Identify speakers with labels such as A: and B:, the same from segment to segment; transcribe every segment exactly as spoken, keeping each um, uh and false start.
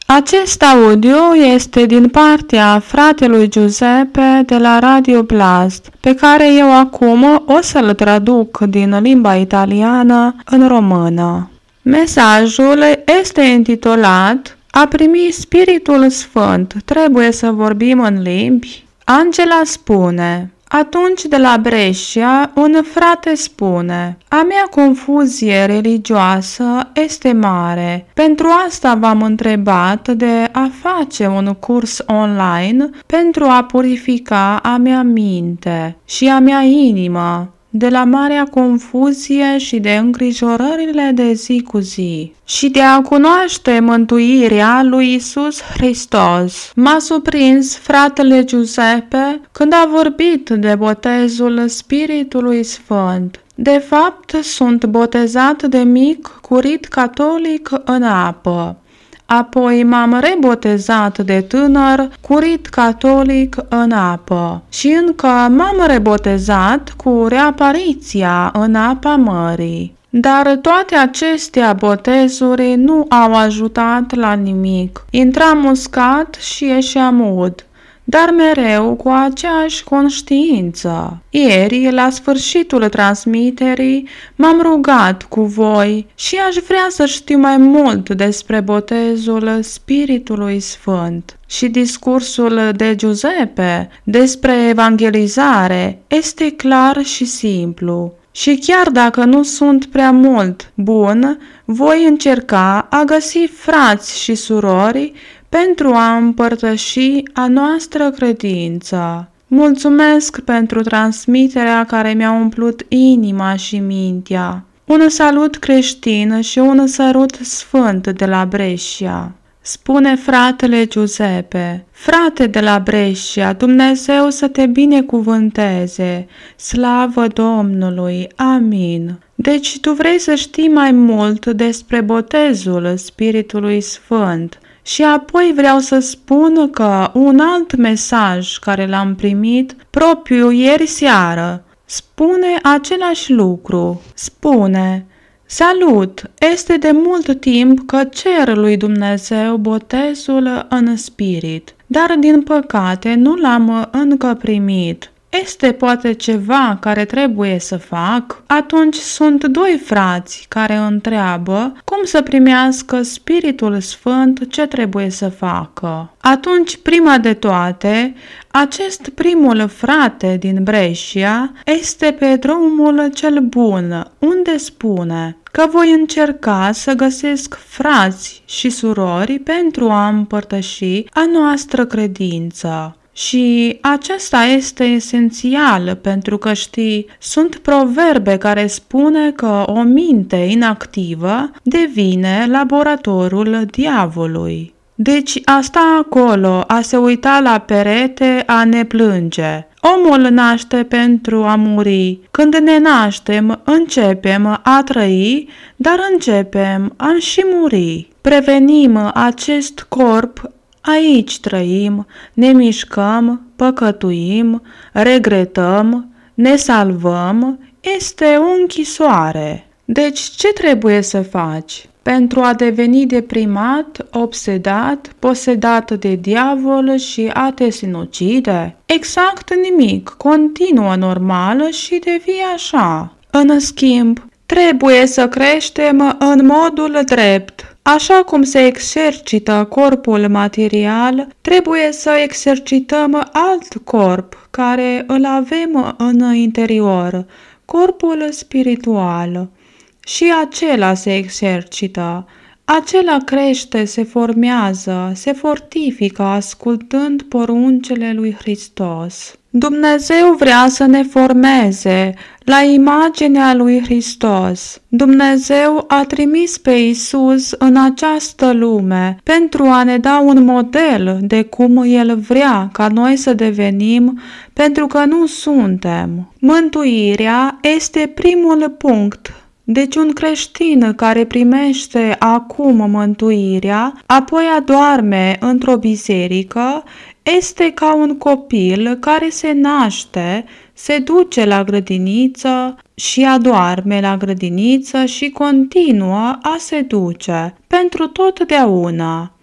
A: Acest audio este din partea fratelui Giuseppe de la Radio Blast, pe care eu acum o să-l traduc din limba italiană în română. Mesajul este intitulat A primi Spiritul Sfânt, trebuie să vorbim în limbi? Angela spune: atunci de la Brescia, un frate spune: a mea confuzie religioasă este mare. Pentru asta v-am întrebat de a face un curs online pentru a purifica a mea minte și a mea inimă de la marea confuzie și de îngrijorările de zi cu zi și de a cunoaște mântuirea lui Iisus Hristos. M-a surprins fratele Giuseppe când a vorbit de botezul Spiritului Sfânt. De fapt, sunt botezat de mic cu rit catolic în apă. Apoi m-am rebotezat de tânăr cu rit catolic în apă și încă m-am rebotezat cu reapariția în apa mării. Dar toate acestea botezuri nu au ajutat la nimic. Intram uscat și ieșeam mud, dar mereu cu aceeași conștiință. Ieri, la sfârșitul transmiterii, m-am rugat cu voi și aș vrea să știu mai mult despre botezul Spiritului Sfânt. Și discursul de Giuseppe despre evangelizare este clar și simplu. Și chiar dacă nu sunt prea mult bun, voi încerca a găsi frați și surori pentru a împărtăși a noastră credință. Mulțumesc pentru transmiterea care mi-a umplut inima și mintea. Un salut creștin și un sărut sfânt de la Brescia. Spune fratele Giuseppe: frate de la Brescia, Dumnezeu să te binecuvânteze, slavă Domnului, amin. Deci tu vrei să știi mai mult despre botezul Spiritului Sfânt. Și apoi vreau să spun că un alt mesaj care l-am primit propriu ieri seară spune același lucru. Spune: salut! Este de mult timp că cer lui Dumnezeu botezul în spirit, dar din păcate nu l-am încă primit. Este poate ceva care trebuie să fac? Atunci sunt doi frați care întreabă cum să primească Spiritul Sfânt, ce trebuie să facă. Atunci, prima de toate, acest primul frate din Brescia este pe drumul cel bun, unde spune că voi încerca să găsesc frați și surori pentru a împărtăși a noastră credință. Și acesta este esențial, pentru că știi, sunt proverbe care spune că o minte inactivă devine laboratorul diavolului. Deci asta acolo, a se uita la perete, a ne plânge. Omul naște pentru a muri. Când ne naștem, începem a trăi, dar începem a și muri. Prevenim acest corp. Aici trăim, ne mișcăm, păcătuim, regretăm, ne salvăm, este o închisoare. Deci ce trebuie să faci? Pentru a deveni deprimat, obsedat, posedat de diavol și a te sinucide? Exact nimic, continuă normală și devii așa. În schimb, trebuie să creștem în modul drept. Așa cum se exercită corpul material, trebuie să exercităm alt corp care îl avem în interior, corpul spiritual. Și acela se exercită, acela crește, se formează, se fortifică ascultând poruncile lui Hristos. Dumnezeu vrea să ne formeze la imaginea lui Hristos. Dumnezeu a trimis pe Iisus în această lume pentru a ne da un model de cum El vrea ca noi să devenim, pentru că nu suntem. Mântuirea este primul punct. Deci un creștin care primește acum mântuirea, apoi adorme într-o biserică, este ca un copil care se naște, se duce la grădiniță și adorme la grădiniță și continuă a se duce pentru totdeauna.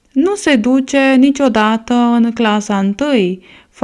A: Nu se duce niciodată în clasa întâi,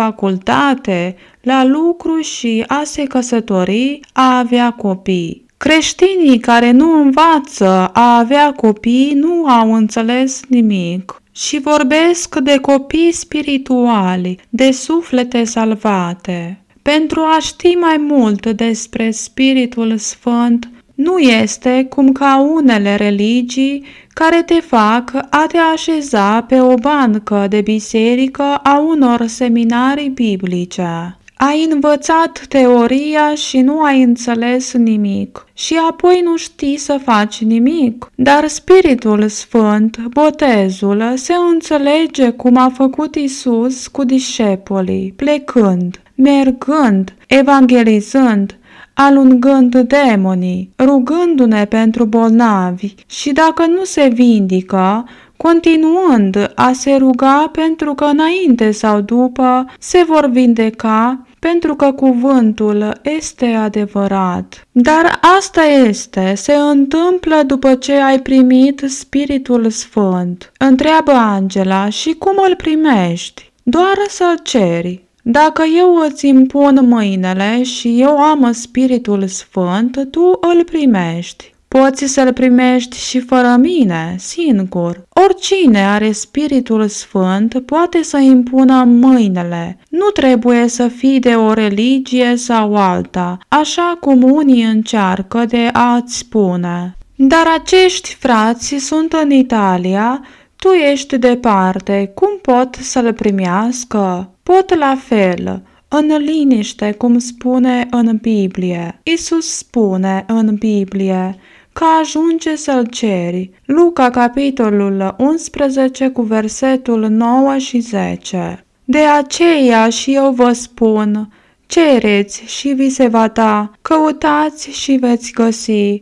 A: facultate, la lucru și a se căsători, a avea copii. Creștinii care nu învață a avea copii nu au înțeles nimic și vorbesc de copii spirituali, de suflete salvate. Pentru a ști mai mult despre Spiritul Sfânt, nu este cum ca unele religii care te fac a te așeza pe o bancă de biserică a unor seminarii biblice. Ai învățat teoria și nu ai înțeles nimic și apoi nu știi să faci nimic. Dar Spiritul Sfânt, botezul, se înțelege cum a făcut Isus cu discepolii, plecând, mergând, evangelizând, alungând demonii, rugându-ne pentru bolnavi și dacă nu se vindică, continuând a se ruga pentru că înainte sau după se vor vindeca, pentru că cuvântul este adevărat. Dar asta este, se întâmplă după ce ai primit Spiritul Sfânt. Întreabă Angela, și cum îl primești? Doar să-l ceri. Dacă eu îți impun mâinile și eu am Spiritul Sfânt, tu îl primești. Poți să-l primești și fără mine, singur. Oricine are Spiritul Sfânt poate să impună mâinile. Nu trebuie să fii de o religie sau alta, așa cum unii încearcă de a-ți spune. Dar acești frați sunt în Italia, tu ești departe, cum pot să-l primească? Pot la fel, în liniște, cum spune în Biblie. Isus spune în Biblie că ajunge să-l ceri. Luca, capitolul unsprezece, cu versetul nouă și zece. De aceea și eu vă spun, cereți și vi se va da, căutați și veți găsi,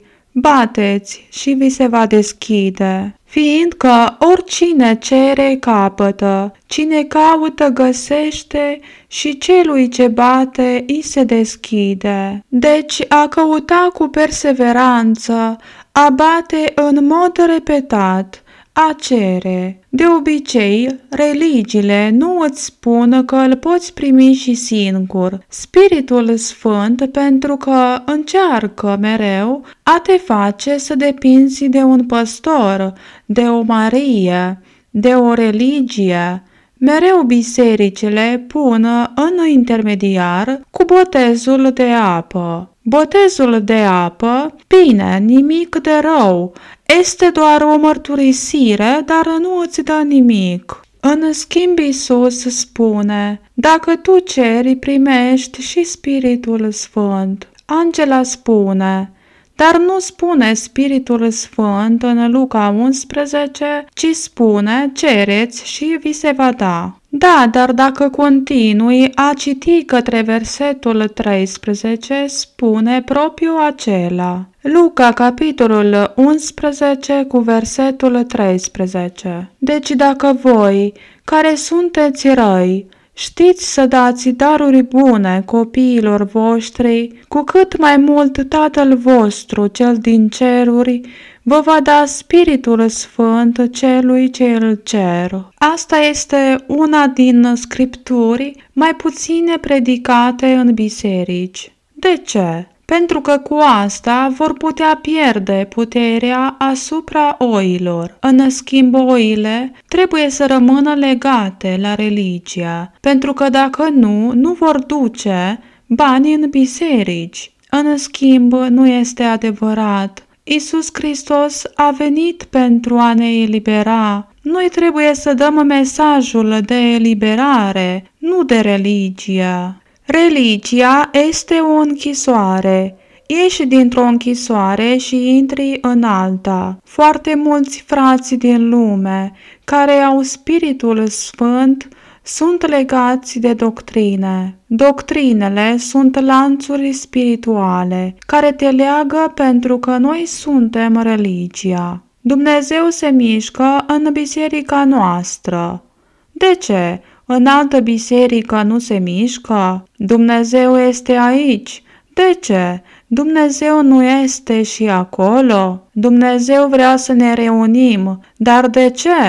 A: bateți și vi se va deschide. Fiindcă oricine cere capătă, cine caută găsește și celui ce bate îi se deschide. Deci a căuta cu perseveranță, a bate în mod repetat, a cere. De obicei, religiile nu îți spun că îl poți primi și singur. Spiritul Sfânt, pentru că încearcă mereu a te face să depinzi de un păstor, de o Marie, de o religie. Mereu bisericile pun în intermediar cu botezul de apă. Botezul de apă, bine, nimic de rău, este doar o mărturisire, dar nu îți dă nimic. În schimb, Iisus spune, dacă tu ceri, primești și Spiritul Sfânt. Angela spune, dar nu spune Spiritul Sfânt în Luca unsprezece, ci spune, cereți și vi se va da. Da, dar dacă continui a citi către versetul treisprezece, spune propriu acela. Luca, capitolul unsprezece, cu versetul treisprezece. Deci dacă voi, care sunteți răi, știți să dați daruri bune copiilor voștri, cu cât mai mult Tatăl vostru, cel din ceruri, vă va da Spiritul Sfânt celui ce îl cer. Asta este una din scripturi mai puține predicate în biserici. De ce? Pentru că cu asta vor putea pierde puterea asupra oilor. În schimb, oile trebuie să rămână legate la religia, pentru că dacă nu, nu vor duce bani în biserici. În schimb, nu este adevărat. Iisus Hristos a venit pentru a ne elibera. Noi trebuie să dăm mesajul de eliberare, nu de religie. Religia este o închisoare. Ieși dintr-o închisoare și intri în alta. Foarte mulți frați din lume care au Spiritul Sfânt sunt legați de doctrine. Doctrinele sunt lanțuri spirituale care te leagă pentru că noi suntem religia. Dumnezeu se mișcă în biserica noastră. De ce? În altă biserică nu se mișcă? Dumnezeu este aici. De ce? Dumnezeu nu este și acolo? Dumnezeu vrea să ne reunim. Dar de ce?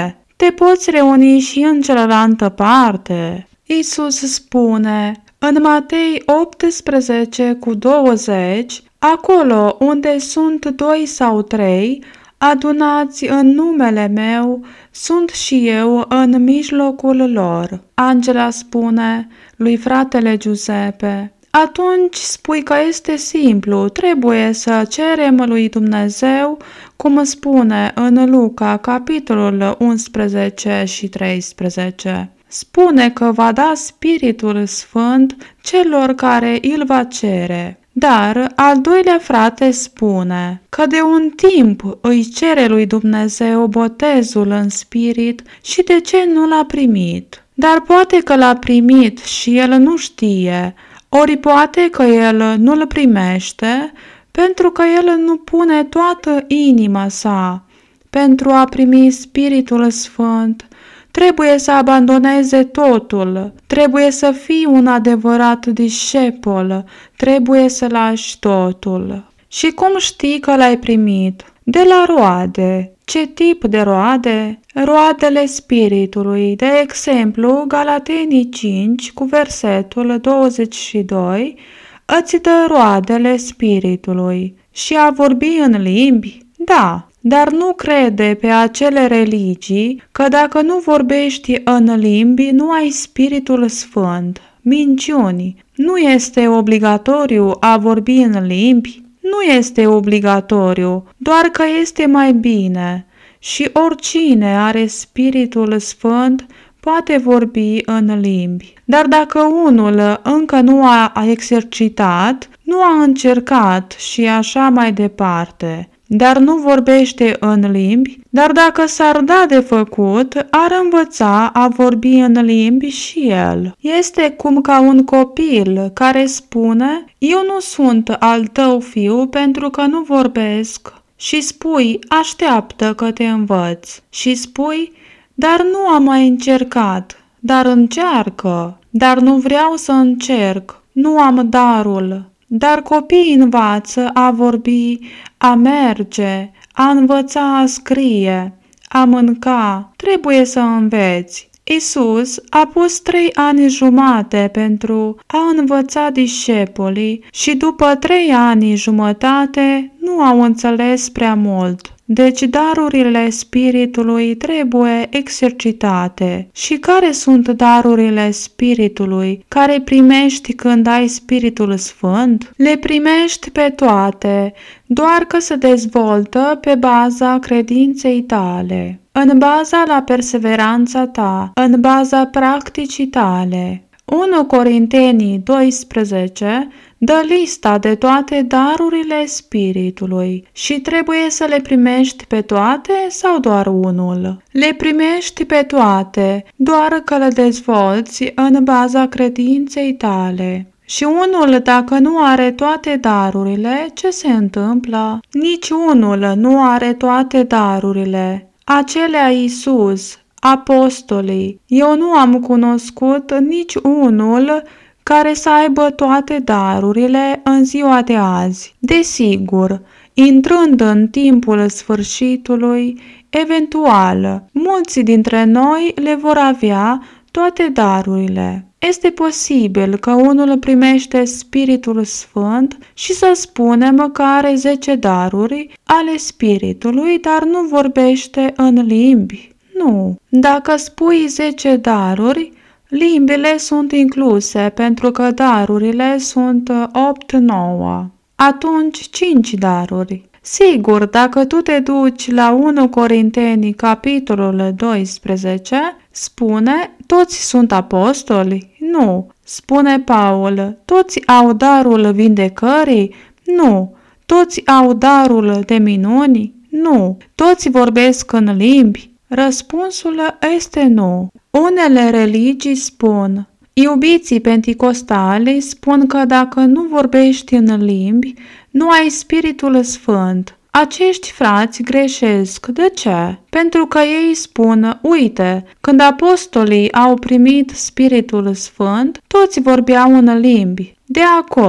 A: te poți reuni și în cealaltă parte. Iisus spune în Matei optsprezece cu douăzeci, acolo unde sunt doi sau trei, adunați în numele meu, sunt și eu în mijlocul lor. Angela spune lui fratele Giuseppe, atunci spui că este simplu, trebuie să cerem lui Dumnezeu, cum spune în Luca, capitolul unsprezece și treisprezece. Spune că va da Spiritul Sfânt celor care îl va cere. Dar al doilea frate spune că de un timp îi cere lui Dumnezeu botezul în spirit și de ce nu l-a primit. Dar poate că l-a primit și el nu știe, ori poate că el nu-l primește pentru că el nu pune toată inima sa pentru a primi Spiritul Sfânt. Trebuie să abandoneze totul, trebuie să fii un adevărat discepol, trebuie să lași totul. Și cum știi că l-ai primit? De la roade. Ce tip de roade? Roadele Spiritului. De exemplu, Galateni cinci cu versetul douăzeci și doi îți dă roadele Spiritului. Și a vorbi în limbi? Da. Dar nu crede pe acele religii că dacă nu vorbești în limbi, nu ai Spiritul Sfânt. Minciuni. Nu este obligatoriu a vorbi în limbi? Nu este obligatoriu, doar că este mai bine. Și oricine are Spiritul Sfânt poate vorbi în limbi. Dar dacă unul încă nu a exercitat, nu a încercat și așa mai departe, dar nu vorbește în limbi, dar dacă s-ar da de făcut, ar învăța a vorbi în limbi și el. Este cum ca un copil care spune, eu nu sunt al tău fiu pentru că nu vorbesc, și spui, așteaptă că te învăț, și spui, dar nu am mai încercat, dar încearcă, dar nu vreau să încerc, nu am darul. Dar copiii învață a vorbi, a merge, a învăța a scrie, a mânca. Trebuie să înveți. Iisus a pus trei ani jumate pentru a învăța discepolii și după trei ani jumătate nu au înțeles prea mult. Deci darurile Spiritului trebuie exercitate. Și care sunt darurile Spiritului care primești când ai Spiritul Sfânt? Le primești pe toate, doar că se dezvoltă pe baza credinței tale, în baza la perseveranța ta, în baza practicii tale. unu Corinteni doisprezece dă lista de toate darurile Spiritului și trebuie să le primești pe toate sau doar unul? Le primești pe toate, doar că le dezvolți în baza credinței tale. Și unul, dacă nu are toate darurile, ce se întâmplă? Nici unul nu are toate darurile. Acelea Iisus, apostolii, eu nu am cunoscut nici unul care să aibă toate darurile în ziua de azi. Desigur, intrând în timpul sfârșitului, eventual, mulți dintre noi le vor avea toate darurile. Este posibil că unul primește Spiritul Sfânt și să spunem că are zece daruri ale Spiritului, dar nu vorbește în limbi. Nu. Dacă spui zece daruri, limbile sunt incluse pentru că darurile sunt opt nouă. Atunci cinci daruri. Sigur, dacă tu te duci la unu Corinteni, capitolul doisprezece, spune, toți sunt apostoli? Nu. Spune Paul, toți au darul vindecării? Nu. Toți au darul de minuni? Nu. Toți vorbesc în limbi? Răspunsul este nu. Unele religii spun, iubiții penticostali spun că dacă nu vorbești în limbi, nu ai Spiritul Sfânt. Acești frați greșesc. De ce? Pentru că ei spun, uite, când apostolii au primit Spiritul Sfânt, toți vorbeau în limbi. De acord,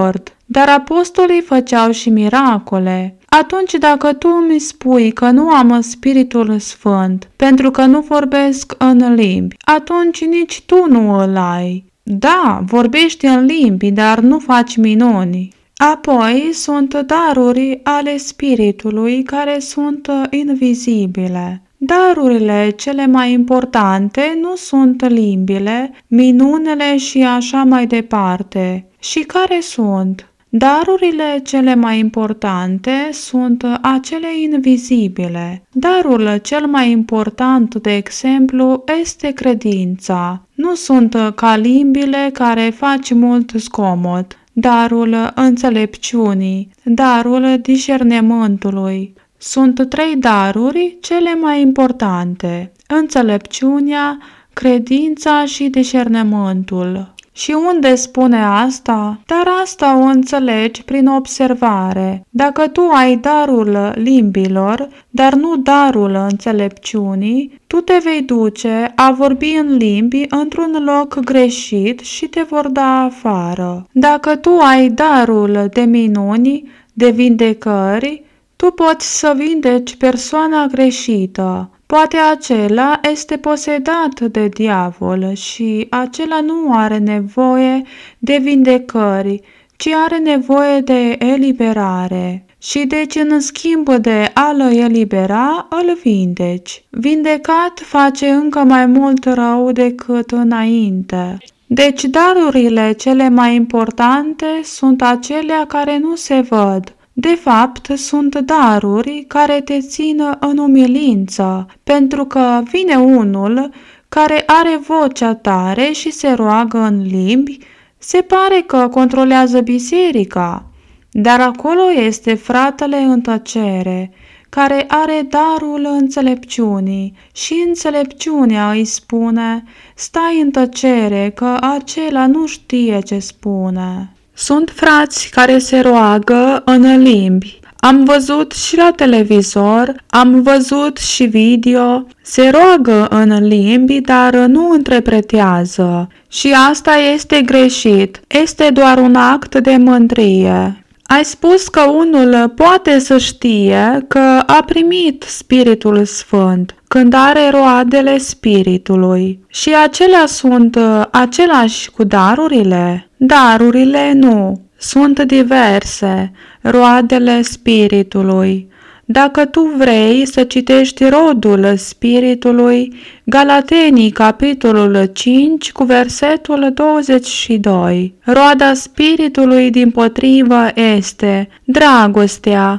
A: dar apostolii făceau și miracole. Atunci dacă tu îmi spui că nu am Spiritul Sfânt, pentru că nu vorbesc în limbi, atunci nici tu nu îl ai. Da, vorbești în limbi, dar nu faci minuni. Apoi sunt daruri ale Spiritului care sunt invizibile. Darurile cele mai importante nu sunt limbile, minunile și așa mai departe. Și care sunt? Darurile cele mai importante sunt acele invizibile. Darul cel mai important, de exemplu, este credința. Nu sunt ca limbile care fac mult zgomot. Darul înțelepciunii, darul discernământului. Sunt trei daruri cele mai importante: înțelepciunea, credința și discernământul. Și unde spune asta? Dar asta o înțelegi prin observare. Dacă tu ai darul limbilor, dar nu darul înțelepciunii, tu te vei duce a vorbi în limbi într-un loc greșit și te vor da afară. Dacă tu ai darul de minuni, de vindecări, tu poți să vindeci persoana greșită. Poate acela este posedat de diavol și acela nu are nevoie de vindecări, ci are nevoie de eliberare. Și deci în schimb de a-l elibera, îl vindeci. Vindecat face încă mai mult rău decât înainte. Deci darurile cele mai importante sunt acelea care nu se văd. De fapt, sunt daruri care te țin în umilință, pentru că vine unul care are vocea tare și se roagă în limbi, se pare că controlează biserica, dar acolo este fratele în tăcere, care are darul înțelepciunii și înțelepciunea îi spune: stai în tăcere, că acela nu știe ce spune. Sunt frați care se roagă în limbi. Am văzut și la televizor, am văzut și video, se roagă în limbi, dar nu interpretează. Și asta este greșit, este doar un act de mândrie. Ai spus că unul poate să știe că a primit Spiritul Sfânt când are roadele Spiritului. Și acelea sunt același cu darurile? Darurile nu, sunt diverse, roadele Spiritului. Dacă tu vrei să citești rodul Spiritului, Galatenii, capitolul cinci, cu versetul douăzeci și doi. Roada Spiritului dimpotrivă este dragostea,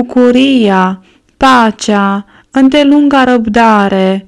A: bucuria, pacea, îndelunga răbdare,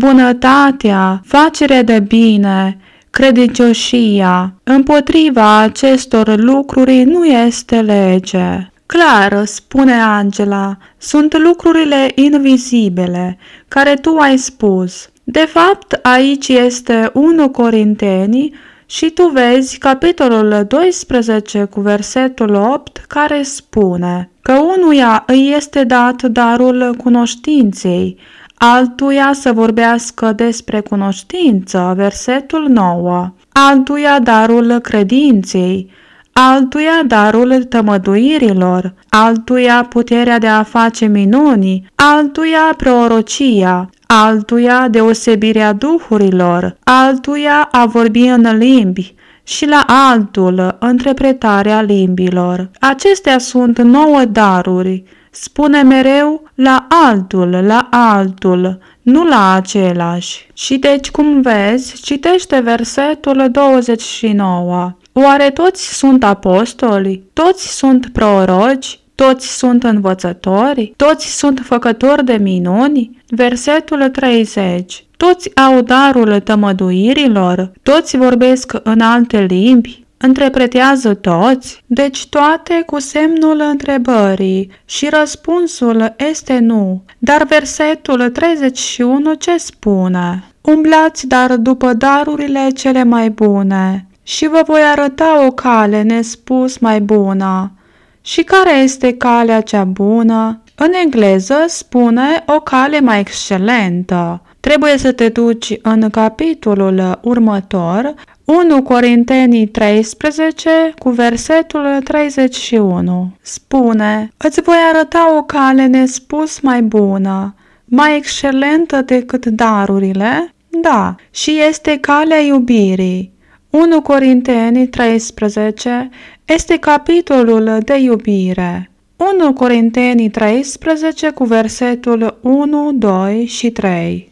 A: bunătatea, facerea de bine, credincioșia. Împotriva acestor lucruri nu este lege. Clar, spune Angela, sunt lucrurile invizibile, care tu ai spus. De fapt, aici este unu Corinteni și tu vezi capitolul doisprezece cu versetul opt, care spune că unuia îi este dat darul cunoștinței, altuia să vorbească despre cunoștință, versetul nouă, altuia darul credinței, altuia darul tămăduirilor, altuia puterea de a face minuni, altuia prorocia, altuia deosebirea duhurilor, altuia a vorbi în limbi și la altul interpretarea limbilor. Acestea sunt nouă daruri. Spune mereu la altul, la altul, nu la același. Și deci, cum vezi, citește versetul douăzeci și nouă. Oare toți sunt apostoli? Toți sunt proroci? Toți sunt învățători? Toți sunt făcători de minuni? Versetul treizeci. Toți au darul tămăduirilor? Toți vorbesc în alte limbi? Interpretează toți? Deci toate cu semnul întrebării și răspunsul este nu. Dar versetul treizeci și unu ce spune? Umblați dar după darurile cele mai bune și vă voi arăta o cale nespus mai bună. Și care este calea cea bună? În engleză spune o cale mai excelentă. trebuie să te duci în capitolul următor, unu Corinteni treisprezece, cu versetul treizeci și unu. Spune: îți voi arăta o cale nespus mai bună, mai excelentă decât darurile? Da, și este calea iubirii. unu Corinteni treisprezece este capitolul de iubire. unu Corinteni treisprezece cu versetul unu, doi și trei.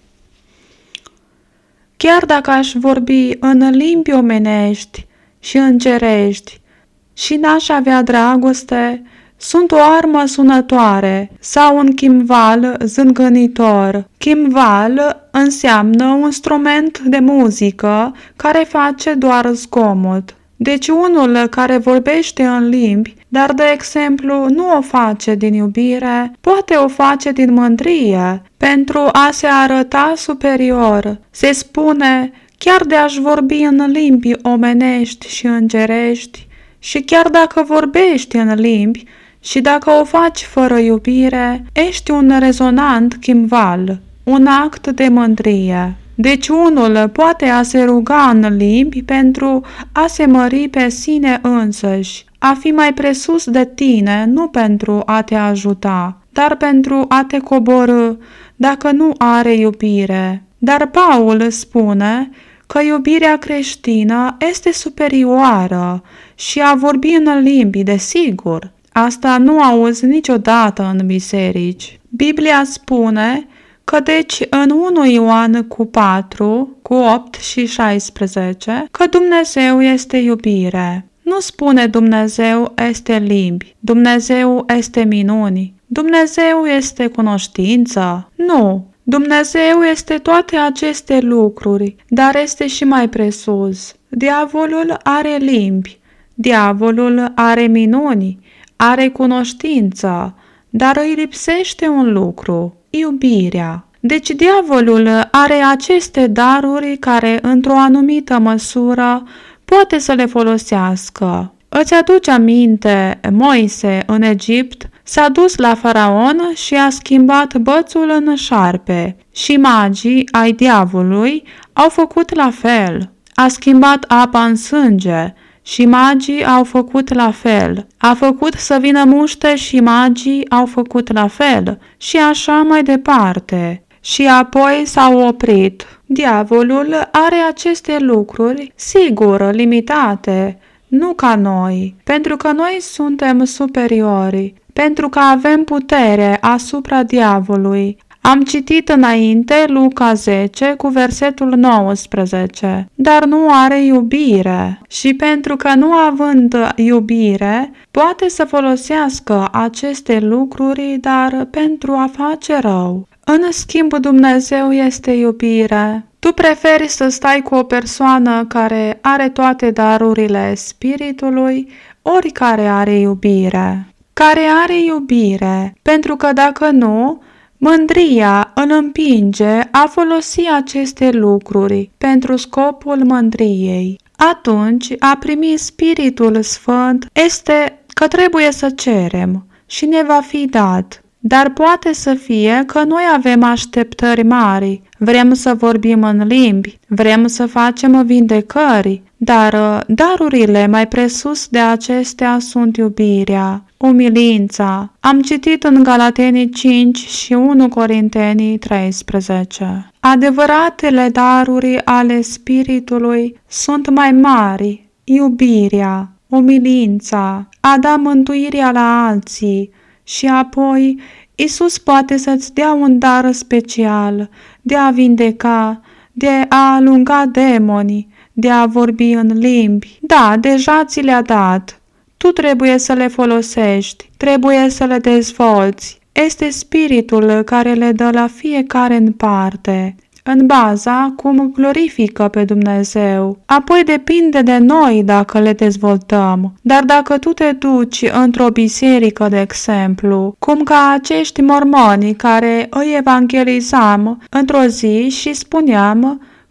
A: Chiar dacă aș vorbi în limbi omenești și îngerești și n-aș avea dragoste, sunt o armă sunătoare sau un chimval zângănitor. Chimval înseamnă un instrument de muzică care face doar zgomot. Deci unul care vorbește în limbi, dar de exemplu nu o face din iubire, poate o face din mândrie, pentru a se arăta superior. Se spune: chiar de aș vorbi în limbi omenești și îngerești, și chiar dacă vorbești în limbi, și dacă o faci fără iubire, ești un rezonant chimval, un act de mândrie. Deci unul poate a se ruga în limbi pentru a se mări pe sine însăși, a fi mai presus de tine, nu pentru a te ajuta, dar pentru a te coborî, dacă nu are iubire. Dar Paul spune că iubirea creștină este superioară și a vorbi în limbi, desigur. Asta nu auzi niciodată în biserici. Biblia spune că deci în unu Ioan cu patru, cu opt și șaisprezece, că Dumnezeu este iubire. Nu spune Dumnezeu este limbi, Dumnezeu este minuni, Dumnezeu este cunoștință. Nu, Dumnezeu este toate aceste lucruri, dar este și mai presus. Diavolul are limbi, diavolul are minuni, are cunoștință, dar îi lipsește un lucru: iubirea. Deci diavolul are aceste daruri care, într-o anumită măsură, poate să le folosească. Îți aduci aminte, Moise în Egipt s-a dus la faraon și a schimbat bățul în șarpe și magii ai diavolului au făcut la fel. A schimbat apa în sânge și magii au făcut la fel. A făcut să vină muște și magii au făcut la fel. Și așa mai departe. Și apoi s-au oprit. Diavolul are aceste lucruri, sigur, limitate, nu ca noi, pentru că noi suntem superiori, pentru că avem putere asupra diavolului. Am citit înainte Luca zece cu versetul nouăsprezece, dar nu are iubire și pentru că nu având iubire, poate să folosească aceste lucruri, dar pentru a face rău. În schimb, Dumnezeu este iubire. Tu preferi să stai cu o persoană care are toate darurile Spiritului, ori care are iubire. Care are iubire, pentru că dacă nu, mândria îl împinge a folosi aceste lucruri pentru scopul mândriei. Atunci, a primi Spiritul Sfânt este că trebuie să cerem și ne va fi dat. Dar poate să fie că noi avem așteptări mari, vrem să vorbim în limbi, vrem să facem vindecări, dar darurile mai presus de acestea sunt iubirea, umilința. Am citit în Galateni cinci și unu Corinteni treisprezece. Adevăratele daruri ale Spiritului sunt mai mari: iubirea, umilința, a da mântuirea la alții. Și apoi, Iisus poate să-ți dea un dar special, de a vindeca, de a alunga demonii, de a vorbi în limbi. Da, deja ți le-a dat. Tu trebuie să le folosești, trebuie să le dezvolți. Este Spiritul care le dă la fiecare în parte, în baza cum glorifică pe Dumnezeu. Apoi depinde de noi dacă le dezvoltăm. Dar dacă tu te duci într-o biserică, de exemplu, cum ca acești mormoni care îi evangelizam într-o zi și spuneam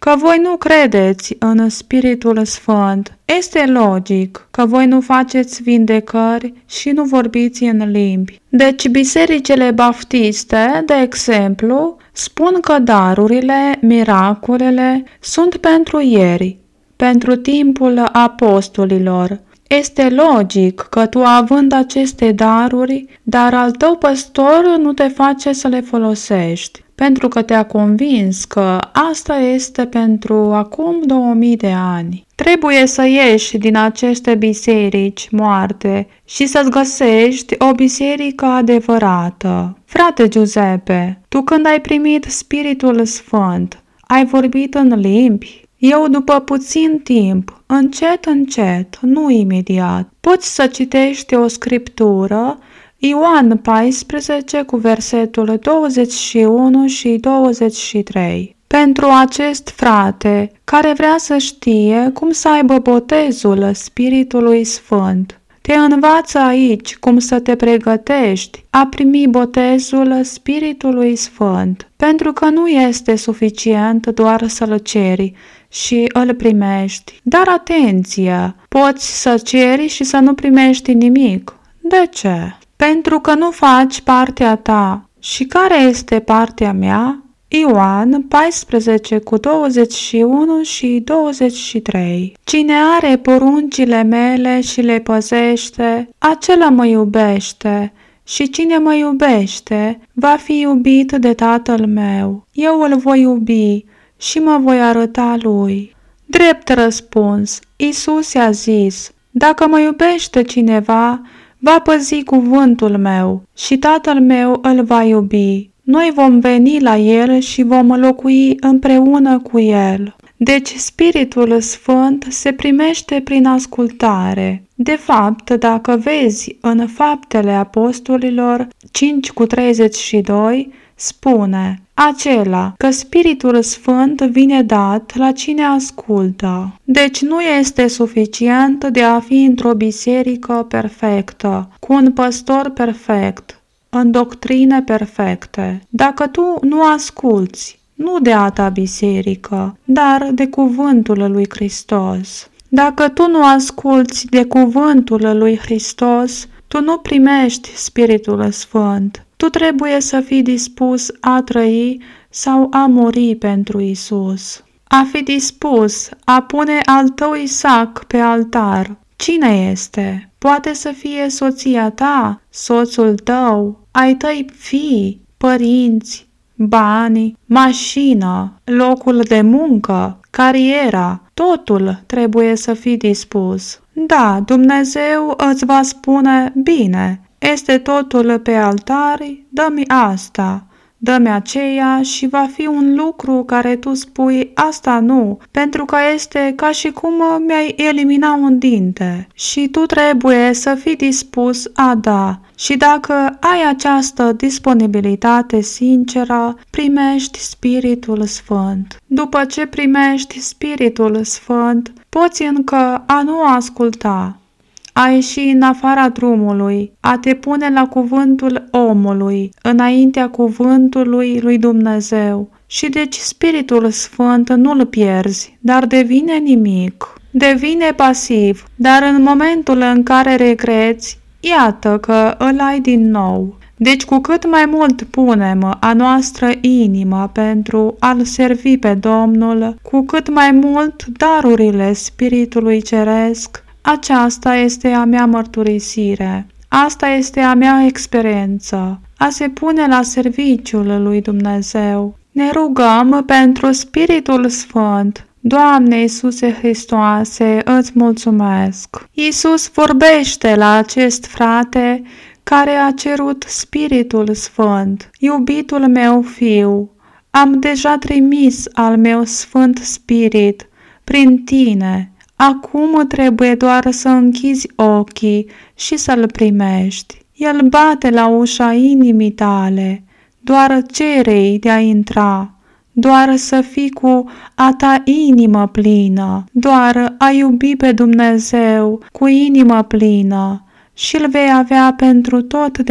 A: că voi nu credeți în Spiritul Sfânt. Este logic că voi nu faceți vindecări și nu vorbiți în limbi. Deci bisericile baptiste, de exemplu, spun că darurile, miracolele sunt pentru ieri, pentru timpul apostolilor. Este logic că tu, având aceste daruri, dar al tău păstor nu te face să le folosești, pentru că te-a convins că asta este pentru acum două mii de ani. Trebuie să ieși din aceste biserici moarte și să-ți găsești o biserică adevărată. Frate Giuseppe, tu când ai primit Spiritul Sfânt, ai vorbit în limbi? Eu, după puțin timp, încet, încet, nu imediat, poți să citești o scriptură, Ioan paisprezece cu versetul douăzeci și unu și douăzeci și trei. Pentru acest frate care vrea să știe cum să aibă botezul Spiritului Sfânt, te învață aici cum să te pregătești a primi botezul Spiritului Sfânt, pentru că nu este suficient doar să-l ceri și îl primești. Dar atenție, poți să ceri și să nu primești nimic. De ce? Pentru că nu faci partea ta. Și care este partea mea? Ioan paisprezece cu douăzeci și unu și douăzeci și trei. Cine are poruncile mele și le păzește, acela mă iubește, și cine mă iubește va fi iubit de Tatăl meu. Eu îl voi iubi și mă voi arăta lui. Drept răspuns, Iisus i-a zis, dacă mă iubește cineva, va păzi cuvântul meu și Tatăl meu îl va iubi. Noi vom veni la el și vom locui împreună cu el. Deci Spiritul Sfânt se primește prin ascultare. De fapt, dacă vezi în Faptele Apostolilor cinci cu treizeci și doi, spune acela că Spiritul Sfânt vine dat la cine ascultă. Deci nu este suficient de a fi într-o biserică perfectă, cu un păstor perfect, în doctrine perfecte. Dacă tu nu asculți, nu de a ta biserică, dar de cuvântul lui Hristos. Dacă tu nu asculți de cuvântul lui Hristos, tu nu primești Spiritul Sfânt. Tu trebuie să fii dispus a trăi sau a muri pentru Isus. A fi dispus a pune al tău Isaac pe altar. Cine este? Poate să fie soția ta, soțul tău, ai tăi fii, părinți, bani, mașină, locul de muncă, cariera, totul trebuie să fii dispus. Da, Dumnezeu îți va spune, bine, este totul pe altari, dă-mi asta, dă-mi aceea și va fi un lucru care tu spui asta nu, pentru că este ca și cum mi-ai elimina un dinte și tu trebuie să fii dispus a da. Și dacă ai această disponibilitate sinceră, primești Spiritul Sfânt. După ce primești Spiritul Sfânt, poți încă a nu asculta, a ieși în afara drumului, a te pune la cuvântul omului, înaintea cuvântului lui Dumnezeu. Și deci Spiritul Sfânt nu-l pierzi, dar devine nimic. Devine pasiv, dar în momentul în care regreți, iată că îl ai din nou. Deci cu cât mai mult punem a noastră inimă pentru a-L servi pe Domnul, cu cât mai mult darurile Spiritului Ceresc, aceasta este a mea mărturisire. Asta este a mea experiență, a se pune la serviciul lui Dumnezeu. Ne rugăm pentru Spiritul Sfânt. Doamne Iisuse Hristoase, îți mulțumesc! Iisus vorbește la acest frate care a cerut Spiritul Sfânt. Iubitul meu fiu, am deja trimis al meu Sfânt Spirit prin tine. Acum trebuie doar să închizi ochii și să-l primești. El bate la ușa inimii tale, doar cere-i de a intra, doar să fii cu a ta inimă plină, doar a iubi pe Dumnezeu cu inimă plină și îl vei avea pentru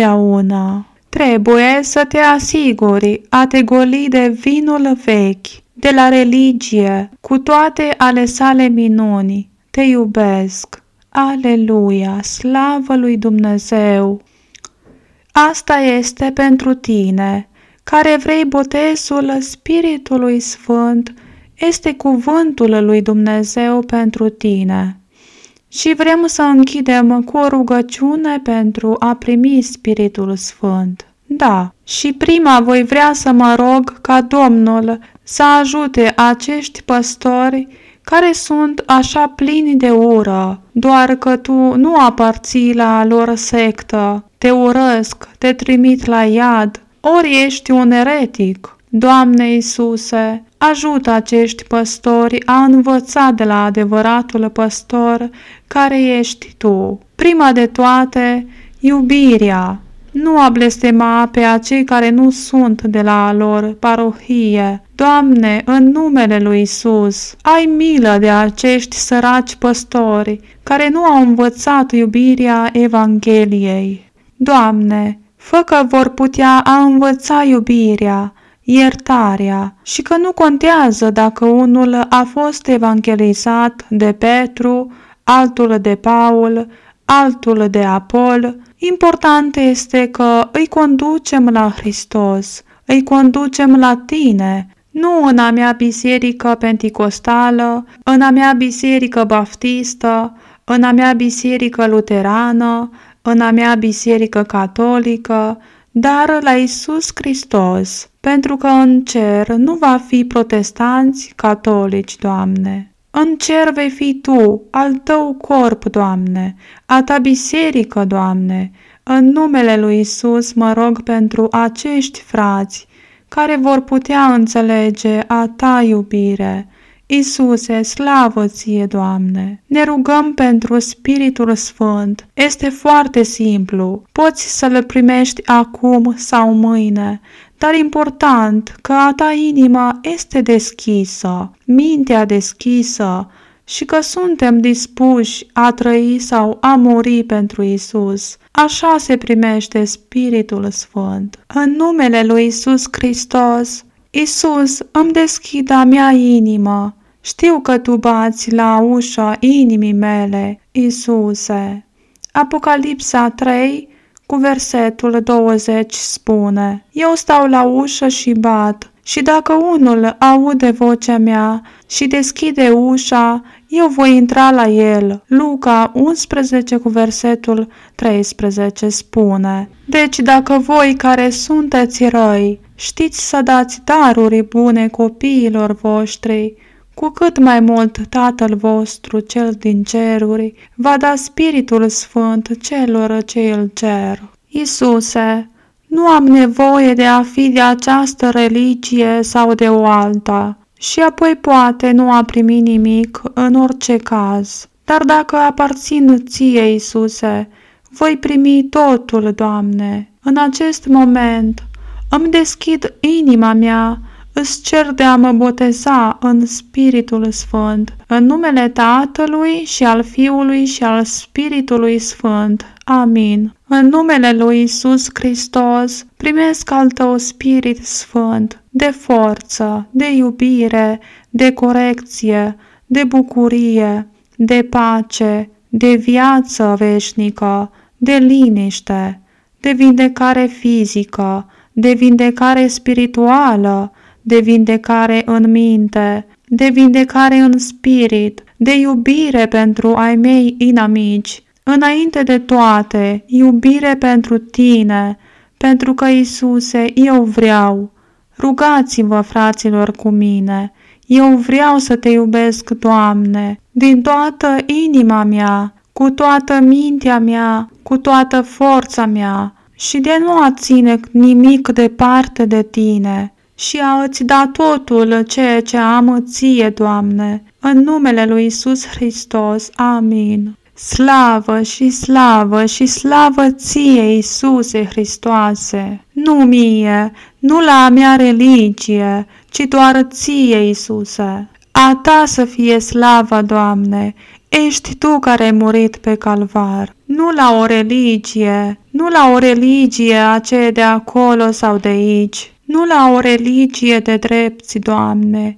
A: totdeauna. Trebuie să te asiguri a te goli de vinul vechi, de la religie, cu toate ale sale minuni. Te iubesc. Aleluia, slavă lui Dumnezeu! Asta este pentru tine, care vrei botezul Spiritului Sfânt, este cuvântul lui Dumnezeu pentru tine. Și vrem să închidem cu o rugăciune pentru a primi Spiritul Sfânt. Da, și prima voi vrea să mă rog ca Domnul să ajute acești păstori care sunt așa plini de ură, doar că tu nu aparții la lor sectă, te urăsc, te trimit la iad, ori ești un eretic. Doamne Iisuse, ajută acești păstori a învăța de la adevăratul păstor care ești Tu. Prima de toate, iubirea. Nu a blestema pe acei care nu sunt de la lor parohie. Doamne, în numele lui Iisus, ai milă de acești săraci păstori care nu au învățat iubirea Evangheliei. Doamne, fă că vor putea a învăța iubirea, iertarea și că nu contează dacă unul a fost evangelizat de Petru, altul de Paul, altul de Apol. Important este că îi conducem la Hristos, îi conducem la Tine, nu în a mea biserică penticostală, în a mea biserică baptistă, în a mea biserică luterană, în a mea biserică catolică, dar la Iisus Hristos, pentru că în cer nu va fi protestanți catolici, Doamne. În cer vei fi Tu, al Tău corp, Doamne, a Ta biserică, Doamne. În numele lui Iisus mă rog pentru acești frați care vor putea înțelege a Ta iubire. Iisuse, slavă Ție, Doamne! Ne rugăm pentru Spiritul Sfânt. Este foarte simplu. Poți să-L primești acum sau mâine, dar important că a ta inima este deschisă, mintea deschisă și că suntem dispuși a trăi sau a muri pentru Isus. Așa se primește Spiritul Sfânt. În numele lui Isus Hristos, Isus, îmi deschid a mea inimă. Știu că Tu bați la ușa inimii mele, Isuse. Apocalipsa trei, cu versetul douăzeci spune: Eu stau la ușă și bat, și dacă unul aude vocea mea și deschide ușa, eu voi intra la el. Luca unsprezece cu versetul treisprezece spune: Deci dacă voi care sunteți răi știți să dați daruri bune copiilor voștri, cu cât mai mult Tatăl vostru cel din ceruri va da Spiritul Sfânt celor ce îl cer. Iisuse, nu am nevoie de a fi de această religie sau de o alta, și apoi poate nu a primi nimic în orice caz. Dar dacă aparțin Ție, Iisuse, voi primi totul, Doamne. În acest moment îmi deschid inima mea, îți cer de a mă boteza în Spiritul Sfânt, în numele Tatălui și al Fiului și al Spiritului Sfânt. Amin. În numele lui Isus Hristos, primesc al Tău Spirit Sfânt, de forță, de iubire, de corecție, de bucurie, de pace, de viață veșnică, de liniște, de vindecare fizică, de vindecare spirituală, de vindecare în minte, de vindecare în spirit, de iubire pentru ai mei inamici. Înainte de toate, iubire pentru Tine, pentru că, Iisuse, eu vreau. Rugați-vă, fraților, cu mine. Eu vreau să Te iubesc, Doamne, din toată inima mea, cu toată mintea mea, cu toată forța mea, și de nu a ține nimic departe de Tine, și a îți da totul ceea ce am Ție, Doamne, în numele lui Isus Hristos. Amin. Slavă și slavă și slavă Ție, Iisuse Hristoase, nu mie, nu la a mea religie, ci doar Ție, Iisuse. A Ta să fie slava, Doamne, ești Tu care ai murit pe calvar, nu la o religie, nu la o religie aceea de acolo sau de aici, nu la o religie de drepți, Doamne,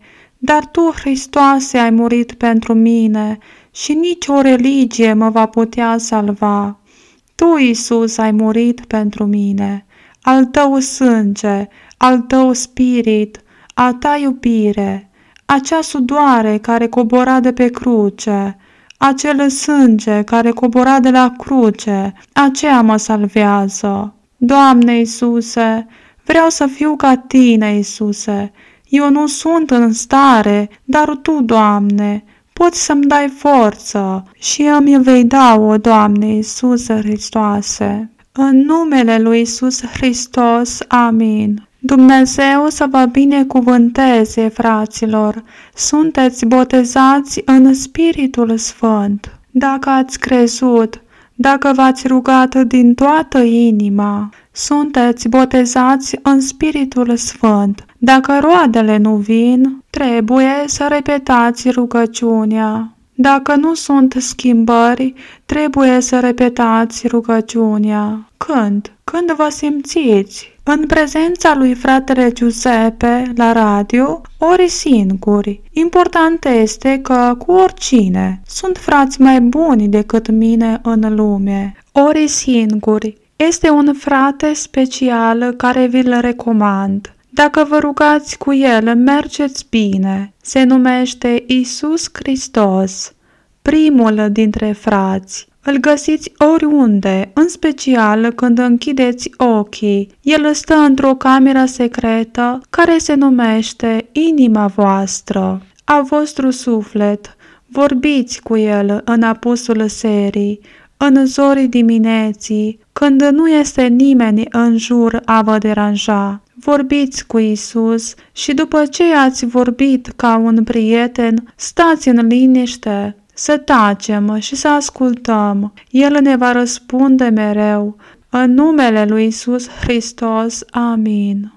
A: dar Tu, Hristoase, ai murit pentru mine și nici o religie mă va putea salva. Tu, Iisus, ai murit pentru mine. Al Tău sânge, al Tău spirit, a Ta iubire, acea sudoare care cobora de pe cruce, acel sânge care cobora de la cruce, aceea mă salvează. Doamne Iisuse, vreau să fiu ca Tine, Iisuse. Eu nu sunt în stare, dar Tu, Doamne, poți să-mi dai forță și îmi vei da-o, Doamne Iisuse Hristoase. În numele lui Iisus Hristos, amin. Dumnezeu să vă binecuvânteze, fraților. Sunteți botezați în Spiritul Sfânt. Dacă ați crezut, dacă v-ați rugat din toată inima, sunteți botezați în Spiritul Sfânt. Dacă roadele nu vin, trebuie să repetați rugăciunea. Dacă nu sunt schimbări, trebuie să repetați rugăciunea. Când? Când vă simțiți în prezența lui fratele Giuseppe la radio, ori singuri. Important este că cu oricine sunt frați mai buni decât mine în lume. Ori singuri. Este un frate special care vi-l recomand. Dacă vă rugați cu el, mergeți bine. Se numește Iisus Hristos, primul dintre frați. Îl găsiți oriunde, în special când închideți ochii. El stă într-o cameră secretă care se numește inima voastră, a vostru suflet. Vorbiți cu el în apusul serii, în zorii dimineții, când nu este nimeni în jur a vă deranja. Vorbiți cu Iisus și după ce ați vorbit ca un prieten, stați în liniște, să tacem și să ascultăm. El ne va răspunde mereu. În numele lui Iisus Hristos, amin.